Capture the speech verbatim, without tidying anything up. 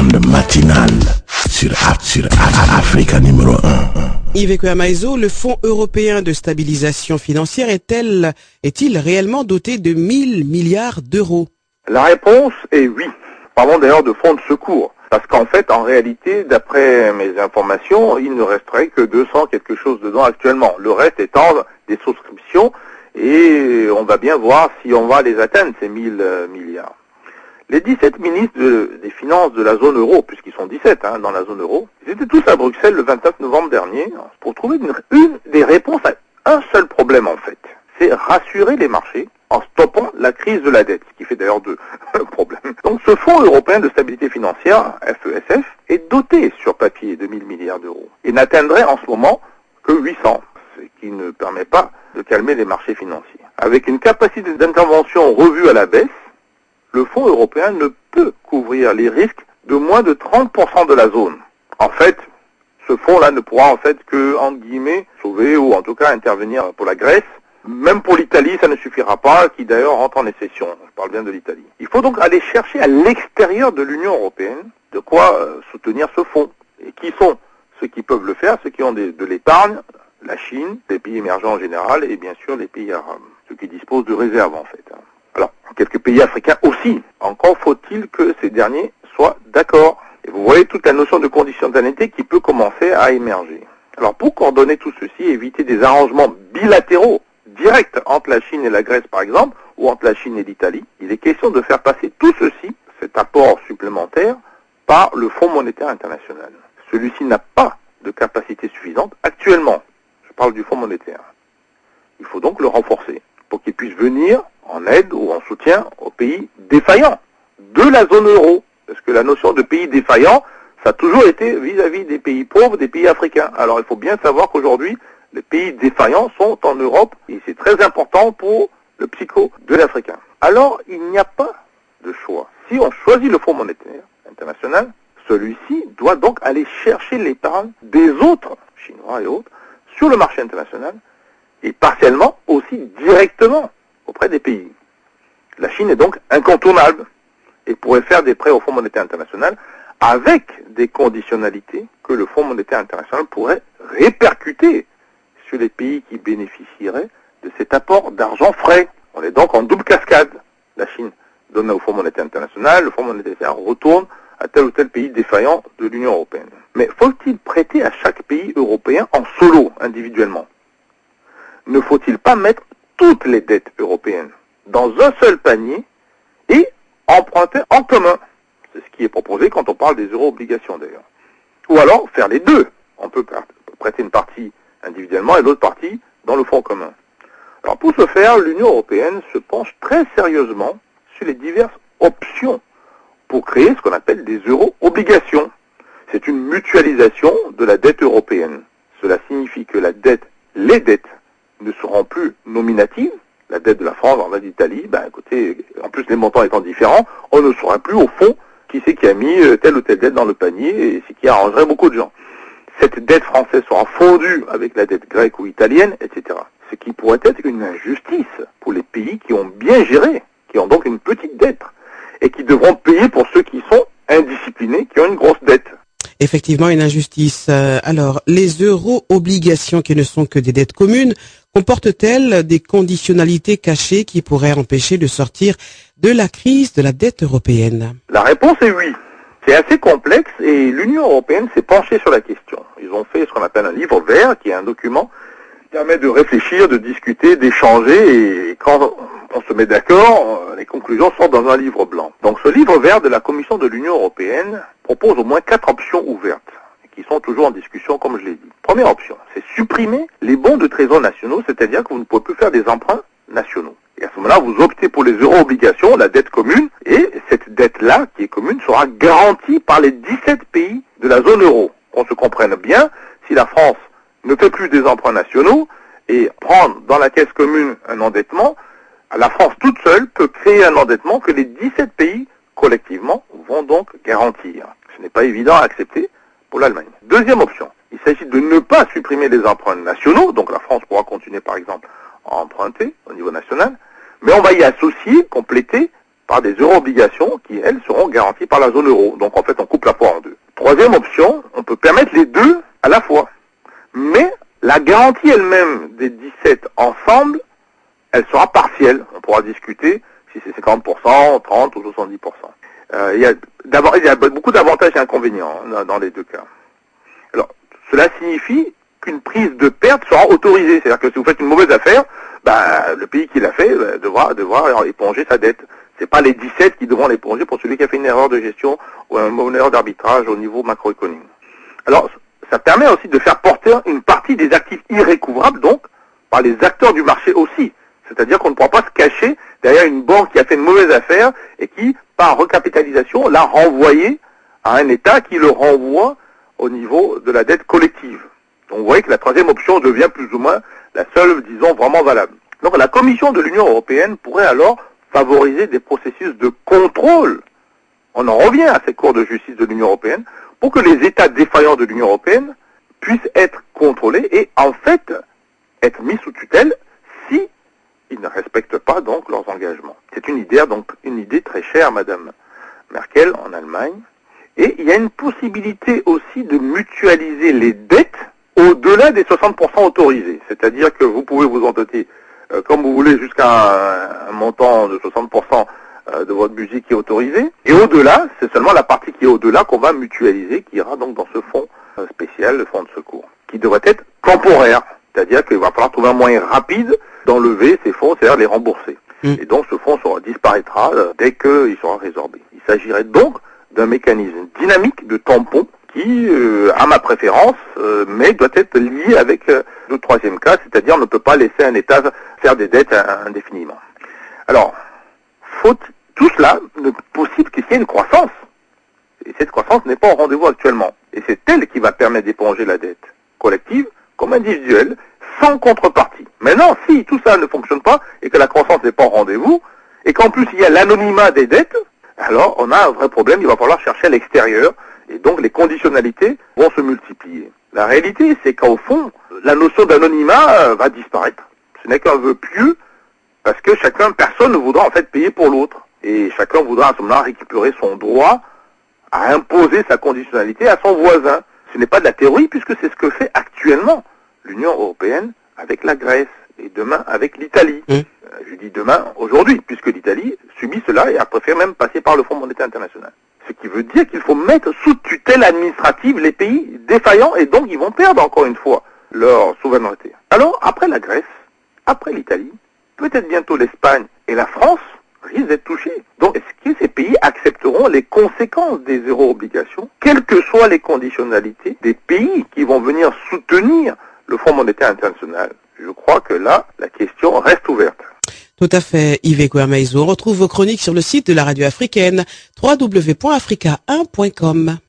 bande matinale sur, sur Africa numéro un. Yves Kwamaïzo, le Fonds européen de stabilisation financière est-elle, est-il réellement doté de mille milliards d'euros? La réponse est oui. Parlons d'ailleurs de fonds de secours. Parce qu'en fait, en réalité, d'après mes informations, il ne resterait que deux cents quelque chose dedans actuellement. Le reste étant des souscriptions et on va bien voir si on va les atteindre, ces mille milliards. Les dix-sept ministres de, des finances de la zone euro, puisqu'ils sont dix-sept hein, dans la zone euro, ils étaient tous à Bruxelles le vingt-neuf novembre dernier pour trouver une, une des réponses à un seul problème en fait. C'est rassurer les marchés en stoppant la crise de la dette, ce qui fait d'ailleurs deux problèmes. Donc ce Fonds européen de stabilité financière, F E S F, est doté sur papier de mille milliards d'euros et n'atteindrait en ce moment que huit cents, ce qui ne permet pas de calmer les marchés financiers. Avec une capacité d'intervention revue à la baisse, le Fonds européen ne peut couvrir les risques de moins de trente pour cent de la zone. En fait, ce fonds-là ne pourra en fait que, entre guillemets, sauver ou en tout cas intervenir pour la Grèce. Même pour l'Italie, ça ne suffira pas, qui d'ailleurs rentre en récession. Je parle bien de l'Italie. Il faut donc aller chercher à l'extérieur de l'Union européenne de quoi euh, soutenir ce fonds. Et qui sont ceux qui peuvent le faire, ceux qui ont des, de l'épargne, la Chine, les pays émergents en général, et bien sûr les pays arabes, ceux qui disposent de réserves en fait. Alors, quelques pays africains aussi. Encore faut-il que ces derniers soient d'accord. Et vous voyez toute la notion de conditionnalité qui peut commencer à émerger. Alors, pour coordonner tout ceci, éviter des arrangements bilatéraux, directs entre la Chine et la Grèce par exemple, ou entre la Chine et l'Italie, il est question de faire passer tout ceci, cet apport supplémentaire, par le Fonds monétaire international. Celui-ci n'a pas de capacité suffisante actuellement. Je parle du Fonds monétaire. Il faut donc le renforcer pour qu'il puisse venir en aide ou en soutien aux pays défaillants de la zone euro. Parce que la notion de pays défaillants, ça a toujours été vis-à-vis des pays pauvres, des pays africains. Alors il faut bien savoir qu'aujourd'hui, les pays défaillants sont en Europe et c'est très important pour le psycho de l'Africain. Alors il n'y a pas de choix. Si on choisit le Fonds monétaire international, celui-ci doit donc aller chercher l'épargne des autres, chinois et autres, sur le marché international et partiellement aussi directement auprès des pays. La Chine est donc incontournable et pourrait faire des prêts au Fonds monétaire international avec des conditionnalités que le Fonds monétaire international pourrait répercuter sur les pays qui bénéficieraient de cet apport d'argent frais. On est donc en double cascade. La Chine donne au Fonds monétaire international, le Fonds monétaire retourne à tel ou tel pays défaillant de l'Union européenne. Mais faut-il prêter à chaque pays européen en solo, individuellement? Ne faut-il pas mettre toutes les dettes européennes dans un seul panier et emprunter en commun? C'est ce qui est proposé quand on parle des euro-obligations d'ailleurs. Ou alors faire les deux. On peut prêter une partie individuellement et l'autre partie dans le fonds commun. Alors pour ce faire, l'Union européenne se penche très sérieusement sur les diverses options pour créer ce qu'on appelle des euro-obligations. C'est une mutualisation de la dette européenne. Cela signifie que la dette, les dettes, ne seront plus nominatives. La dette de la France, en d'Italie, ben écoutez, en plus les montants étant différents, on ne saura plus au fond qui c'est qui a mis telle ou telle dette dans le panier et ce qui arrangerait beaucoup de gens. Cette dette française sera fondue avec la dette grecque ou italienne, et cetera. Ce qui pourrait être une injustice pour les pays qui ont bien géré, qui ont donc une petite dette, et qui devront payer pour ceux qui sont indisciplinés, qui ont une grosse dette. Effectivement, une injustice. Alors, les euro-obligations qui ne sont que des dettes communes, comportent-elles des conditionnalités cachées qui pourraient empêcher de sortir de la crise de la dette européenne? La réponse est oui. C'est assez complexe et l'Union européenne s'est penchée sur la question. Ils ont fait ce qu'on appelle un livre vert, qui est un document qui permet de réfléchir, de discuter, d'échanger, et quand on se met d'accord, les conclusions sortent dans un livre blanc. Donc ce livre vert de la Commission de l'Union européenne propose au moins quatre options ouvertes, qui sont toujours en discussion, comme je l'ai dit. Première option, c'est supprimer les bons de trésor nationaux, c'est-à-dire que vous ne pouvez plus faire des emprunts nationaux. Et à ce moment-là, vous optez pour les euro-obligations, la dette commune, et cette dette-là, qui est commune, sera garantie par les dix-sept pays de la zone euro. Qu'on se comprenne bien, si la France ne fait plus des emprunts nationaux et prendre dans la caisse commune un endettement, la France toute seule peut créer un endettement que les dix-sept pays, collectivement, vont donc garantir. Ce n'est pas évident à accepter pour l'Allemagne. Deuxième option, il s'agit de ne pas supprimer les emprunts nationaux, donc la France pourra continuer par exemple à emprunter au niveau national, mais on va y associer, compléter par des euro-obligations qui, elles, seront garanties par la zone euro. Donc en fait, on coupe la poire en deux. Troisième option, on peut permettre les deux à la fois. Mais la garantie elle-même des dix-sept ensemble, elle sera partielle. On pourra discuter si c'est cinquante pour cent, trente ou soixante-dix pour cent. Euh, il y a d'abord, il y a beaucoup d'avantages et inconvénients hein, dans les deux cas. Alors, cela signifie qu'une prise de perte sera autorisée. C'est-à-dire que si vous faites une mauvaise affaire, bah, le pays qui l'a fait bah, devra, devra éponger sa dette. C'est pas les dix-sept qui devront l'éponger pour celui qui a fait une erreur de gestion ou une erreur d'arbitrage au niveau macroéconomique. Alors, ça permet aussi de faire porter une partie des actifs irrécouvrables, donc, par les acteurs du marché aussi. C'est-à-dire qu'on ne pourra pas se cacher derrière une banque qui a fait une mauvaise affaire et qui, par recapitalisation, l'a renvoyé à un État qui le renvoie au niveau de la dette collective. Donc vous voyez que la troisième option devient plus ou moins la seule, disons, vraiment valable. Donc la Commission de l'Union européenne pourrait alors favoriser des processus de contrôle. On en revient à ces cours de justice de l'Union européenne pour que les États défaillants de l'Union européenne puissent être contrôlés et en fait être mis sous tutelle si ils ne respectent pas donc leurs engagements. C'est une idée donc une idée très chère à Madame Merkel en Allemagne. Et il y a une possibilité aussi de mutualiser les dettes au-delà des soixante pour cent autorisés. C'est-à-dire que vous pouvez vous endetter euh, comme vous voulez jusqu'à un, un montant de soixante pour cent euh, de votre budget qui est autorisé. Et au-delà, c'est seulement la partie qui est au-delà qu'on va mutualiser, qui ira donc dans ce fonds euh, spécial, le fonds de secours, qui devrait être temporaire. C'est-à-dire qu'il va falloir trouver un moyen rapide d'enlever ces fonds, c'est-à-dire les rembourser. Mmh. Et donc ce fonds sera, disparaîtra euh, dès qu'il sera résorbé. Il s'agirait donc d'un mécanisme dynamique de tampon qui, euh, à ma préférence, euh, mais doit être lié avec euh, le troisième cas, c'est-à-dire on ne peut pas laisser un État faire des dettes indéfiniment. Alors, faut, tout cela n'est possible qu'il y ait une croissance. Et cette croissance n'est pas au rendez-vous actuellement. Et c'est elle qui va permettre d'éponger la dette collective comme individuelle, sans contrepartie. Maintenant, si tout ça ne fonctionne pas et que la croissance n'est pas au rendez-vous, et qu'en plus il y a l'anonymat des dettes, alors on a un vrai problème, il va falloir chercher à l'extérieur, et donc les conditionnalités vont se multiplier. La réalité, c'est qu'au fond, la notion d'anonymat va disparaître. Ce n'est qu'un vœu pieux, parce que chacun, personne ne voudra en fait payer pour l'autre. Et chacun voudra à ce moment-là récupérer son droit à imposer sa conditionnalité à son voisin. Ce n'est pas de la théorie, puisque c'est ce que fait actuellement l'Union européenne avec la Grèce, et demain avec l'Italie. Mmh. Euh, je dis demain, aujourd'hui, puisque l'Italie subit cela et a préféré même passer par le Fonds monétaire international. Ce qui veut dire qu'il faut mettre sous tutelle administrative les pays défaillants, et donc ils vont perdre encore une fois leur souveraineté. Alors, après la Grèce, après l'Italie, peut-être bientôt l'Espagne et la France risquent d'être touchés. Donc, est-ce que ces pays accepteront les conséquences des euro-obligations, quelles que soient les conditionnalités des pays qui vont venir soutenir le Fonds monétaire international? Je crois que là, la question reste ouverte. Tout à fait, Yves Guermaizo. On retrouve vos chroniques sur le site de la radio africaine, w w w point africa un point com.